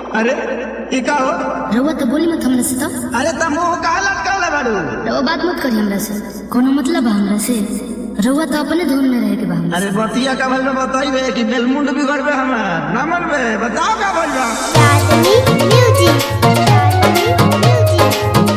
अरे ई का हो? रउआ तो बोली मत हमरा से तो। अरे त मुंह काहे लटकाले बाड़ू? रउआ बात मत करी हमरा से, कोनो मतलब बा हमरा से? रउआ तो अपने धुन में रहे के बा हमरा से। अरे बतिया का भल में बताइबे कि बेलमुंड बिगड़बे हमार ना मनबे? बताओ का भल बा? Academy Music.